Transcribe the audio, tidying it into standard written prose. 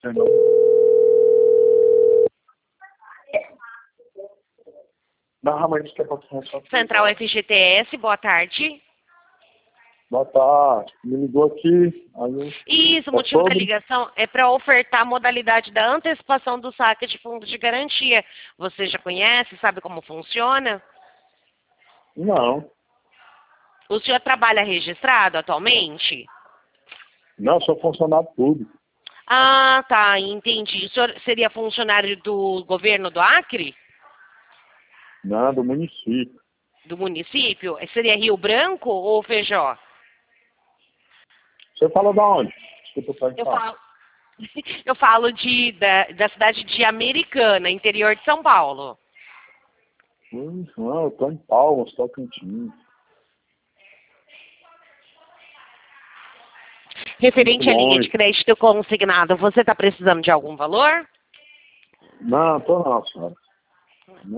Entendeu? Não, mas isso que é pra começar. Central FGTS, boa tarde. Boa tarde. Me ligou aqui. Aí Isso, o é motivo da sobre? ligação é para ofertar a modalidade da antecipação do saque de fundo de garantia. Você já conhece, sabe como funciona? Não. O senhor trabalha registrado atualmente? Não, sou funcionário público. Ah, tá, entendi. O senhor seria funcionário do governo do Acre? Não, do município. Do município? Seria Rio Branco ou Feijó? Você fala da onde? Desculpa Eu perguntar. falo, eu falo da cidade de Americana, interior de São Paulo. Não, eu tô em Palmas, Tocantins. Muito Referente à linha de longe. crédito consignado, você está precisando de algum valor? Não, tô não, senhora.